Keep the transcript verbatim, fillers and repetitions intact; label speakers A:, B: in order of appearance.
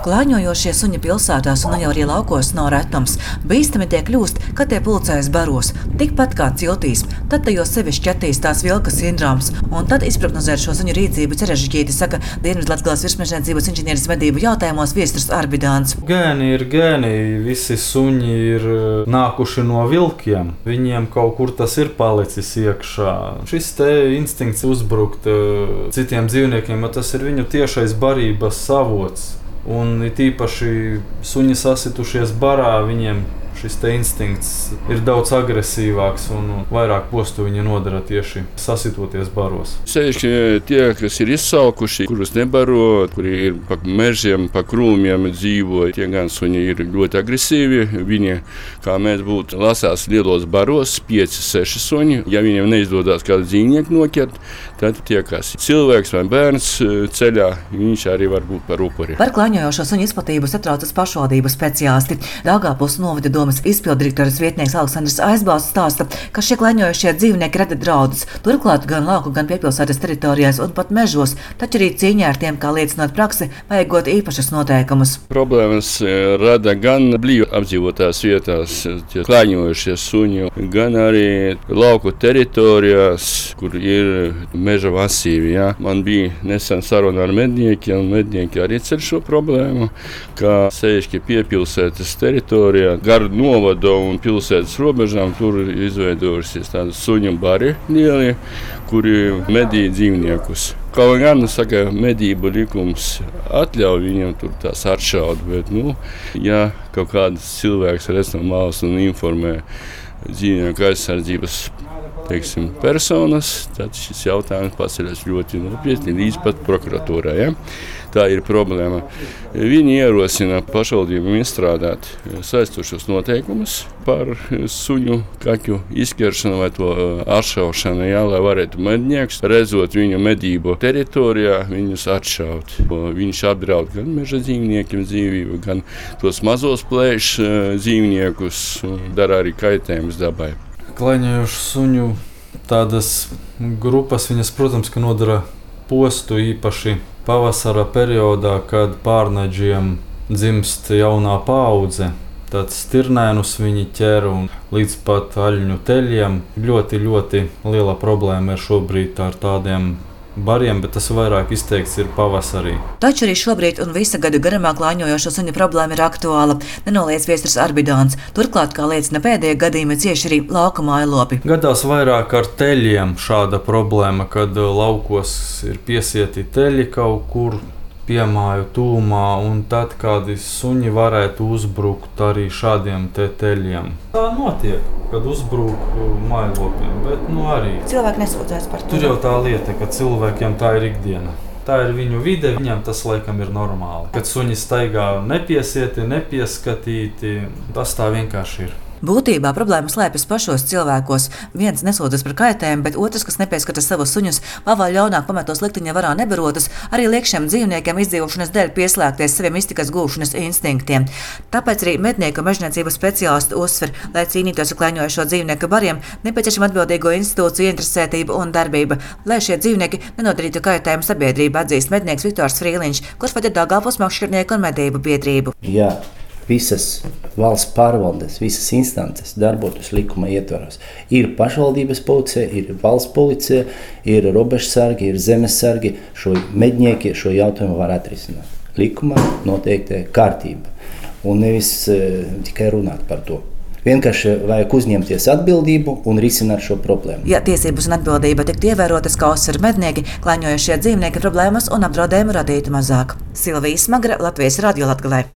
A: Klāņojošie suņi pilsētās un jau arī laukos nav retums. Bīstami tie kļūst, kad tie pulcējas baros, tikpat kā ciltīs. Tad tajos sevišķi attīstās vilka sindroms, un tad izprognozēt šo suņu rīcību sarežģīti, saka Dienvidlatgales virsmežniecības inženieris medību jautājumos Viesturs Arbidāns.
B: Gēni ir gēni, visi suņi ir nākuši no vilkiem. Viņiem kaut kur tas ir palicis iekšā. Šis te instinkts uzbrukt citiem dzīvniekiem, jo tas ir viņu tiešais barības avots. Un it īpaši suņi sasitušies barā, viņiem šis te instinkts ir daudz agresīvāks un vairāk postu viņi nodara tieši sasitoties baros.
C: Sevišķi tie, kas ir izsalkuši, kurus nebaro, kuri ir pa mežiem, pa krūmiem dzīvo, tie gan suņi ir ļoti agresīvi. Viņi, kā mēs būtu, lasās lielos baros, pieci, seši suņi. Ja viņiem neizdodas kādu dzīvnieku noķert, tad tie, kas cilvēks vai bērns ceļā, viņš arī var būt par upuri.
A: Par klāņojošo suņu izplatību satraucas pašvaldību speciālisti. Daugavpils novada domas izpilddirektoras vietnieks Aleksandrs Aizbalsts stāsta, ka šie klāņojošie dzīvnieki rada draudus. Turklāt gan lauku, gan piepilsētas teritorijās un pat mežos, taču arī cīņā ar tiem, kā liecinot praksi, vajagot īpašas noteikumus.
C: Problēmas rada gan blīvi apdzīvotās vietās tie klāņojošie suņi, gan arī lauku teritorijās, kur ir meža masīvi. Ja? Man bija nesen saruna ar medniekiem, un mednieki arī ceļ šo problēmu, ka sevišķi piepilsētas teritorijā, gar novada un pilsētas robežām, tur izveidojusies tādi suņu bari lieli, kuri medī dzīvniekus. Kaut gan, saka, medību likums atļauj viņam tur tās atšaut, bet, nu, ja kaut kāds cilvēks redz no malas un informē dzīvnieku aizsardzības, teiksim, personas, tad šis jautājums paceļas ļoti nopietni līdz pat prokuratūrai. Ja? Tā ir problēma. Viņi ierosina pašvaldībām izstrādāt saistošos noteikumus par suņu kaķu izķeršanu vai to atšaušanu, ja, lai varētu mednieks, redzot viņu medību teritorijā, viņus atšaut. Viņš apdraud gan meža dzīvniekiem dzīvību, gan tos mazos plēš dzīvniekus, dara arī kaitējumus dabai.
B: Klāņojošu suņu tādas grupas, viņas, protams, ka nodara postu īpaši pavasara periodā, kad pārnaģiem dzimst jaunā paudze. Tad stirnēnus viņi ķer un līdz pat aļņu teļiem. Ļoti, ļoti liela problēma ir šobrīd ar tādiem bariem, bet tas vairāk izteikts ir pavasarī.
A: Taču arī šobrīd un visa gada garumā klāņojošo suņu problēma ir aktuāla, nenoliedz Viesturs Arbidāns. Turklāt, kā liecina pēdējie gadījumi, cieši arī lauka mājlopi.
B: Gadās vairāk ar teļiem šāda problēma, kad laukos ir piesieti teļi kaut kur piemāju tūmā, un tad kādi suņi varētu uzbrukt arī šādiem te teļiem. Tā notiek, kad uzbruk mājlopiem, bet nu arī.
A: Cilvēki nesūdzēs par to.
B: Tur jau tā lieta, ka cilvēkiem tā ir ikdiena. Tā ir viņu vide, viņam tas laikam ir normāli. Kad suņi staigā nepiesieti, nepieskatīti, tas tā vienkārši ir.
A: Būtībā problēma slēpjas pašos cilvēkos. Viens nesūdzas par kaitējumu, bet otrs, kas nepieskata savus suņus, vai vēl ļaunāk pametos likteņa varā nebarotus, arī liek šiem dzīvniekiem izdzīvošanas dēļ pieslēgties saviem iztikas gūšanas instinktiem. Tāpēc arī mednieku un mežniecības speciālisti uzsver, lai cīnītos ar klāņojošo dzīvnieku bariem, nepieciešama atbildīgo institūciju interesētība un darbība, lai šie dzīvnieki nenodarītu kaitējumu sabiedrību, atzīst mednieks Viktors Frīliņš, kurš vada Daugavpils Makšķernieku un medību biedrību.
D: Jā. Visas valsts pārvaldes, visas instances darbotos likuma ietvaros. Ir pašvaldības policija, ir valsts policija, ir robežsargi, ir zemesargi. Šo mednieki šo jautājumu var atrisināt. Likumā noteikti kārtība. Un nevis e, tikai runāt par to. Vienkārši vajag uzņemties atbildību un risināt šo problēmu.
A: Ja tiesības un atbildība tiktu ievērotas, kā uzsver mednieki, klāņojošie dzīvnieki problēmas un apdraudējumu radītu mazāk. Silvija Smagra, Latvijas Radio Latgalē.